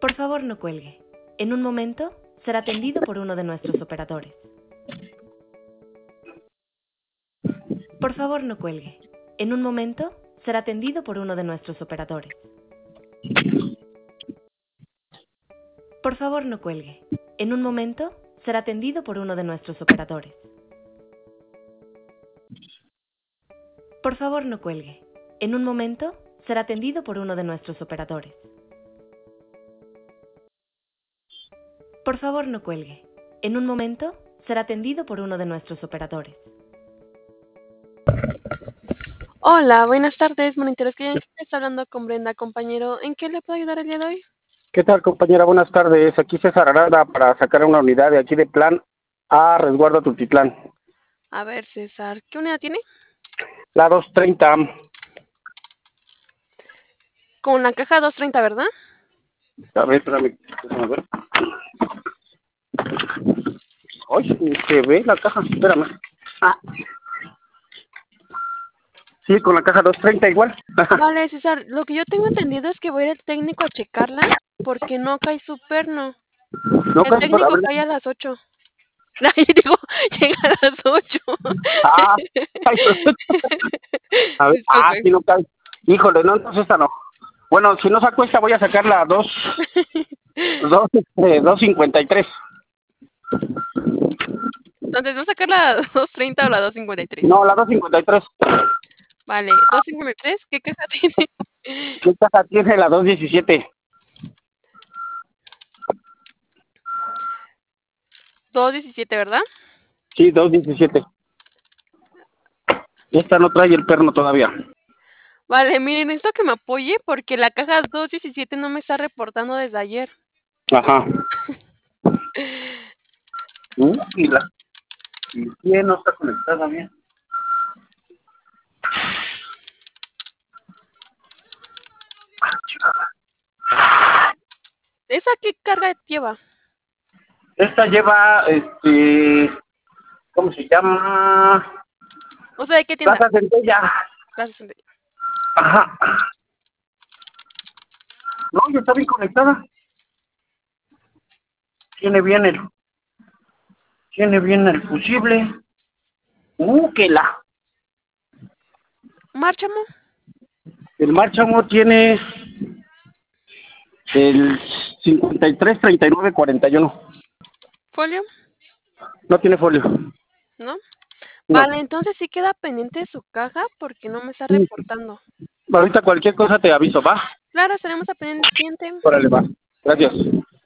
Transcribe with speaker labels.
Speaker 1: Por favor, no cuelgue. En un momento será atendido por uno de nuestros operadores. Por favor, no cuelgue. En un momento será atendido por uno de nuestros operadores. Por favor, no cuelgue. En un momento será atendido por uno de nuestros operadores. Por favor, no cuelgue. En un momento será atendido por uno de nuestros operadores. Por favor, no cuelgue. En un momento será atendido por uno de nuestros operadores.
Speaker 2: Hola, buenas tardes, monitores clientes. Está hablando con Brenda, compañero. ¿En qué le puedo ayudar el día de hoy?
Speaker 3: ¿Qué tal, compañera? Buenas tardes. Aquí César Arada para sacar una unidad de aquí de Plan a Resguardo Tultitlán.
Speaker 2: A ver, César, ¿qué unidad tiene?
Speaker 3: La 230.
Speaker 2: Con la caja 230, ¿verdad?
Speaker 3: A ver, espérame. A ver. Ay, se ve la caja. Espérame. Sí, con la caja 230 igual.
Speaker 2: Vale, César, lo que yo tengo entendido es que voy a ir el técnico a checarla porque no cae su perno.
Speaker 3: No,
Speaker 2: El
Speaker 3: casi por
Speaker 2: técnico
Speaker 3: abrir.
Speaker 2: cae a las 8. Ahí digo, llega a las 8.
Speaker 3: Ah, ay, a ver. Ah,
Speaker 2: Disculpe.
Speaker 3: sí, no cae. Híjole, no, entonces esta no. Bueno, si no saco esta, voy a sacar la 253.
Speaker 2: Entonces, ¿no sacar la 230 o la 253?
Speaker 3: No, la 253.
Speaker 2: Vale, 253, ¿qué caja tiene?
Speaker 3: ¿Qué caja tiene la 217?
Speaker 2: 217, ¿verdad?
Speaker 3: Sí, 217. Esta no trae el perno todavía.
Speaker 2: Vale, miren, necesito que me apoye porque la caja 217 no me está reportando desde ayer.
Speaker 3: Ajá. Y la ¿quién no está conectada bien?
Speaker 2: ¿Esa qué carga lleva?
Speaker 3: Esta lleva, ¿cómo se llama?
Speaker 2: O sea, ¿de qué tienda?
Speaker 3: Plaza Centella.
Speaker 2: Gracias.
Speaker 3: Ajá. No, ya está bien conectada. Tiene bien el fusible. Que la.
Speaker 2: ¿Márchamo?
Speaker 3: El Marchamo tiene el 533941.
Speaker 2: ¿Folio?
Speaker 3: No tiene folio.
Speaker 2: ¿No?
Speaker 3: No.
Speaker 2: Vale, entonces sí queda pendiente su caja porque no me está
Speaker 3: Sí.
Speaker 2: reportando.
Speaker 3: Ahorita cualquier cosa te aviso, ¿va?
Speaker 2: Claro, estaremos a pendiente.
Speaker 3: Órale, va. Gracias.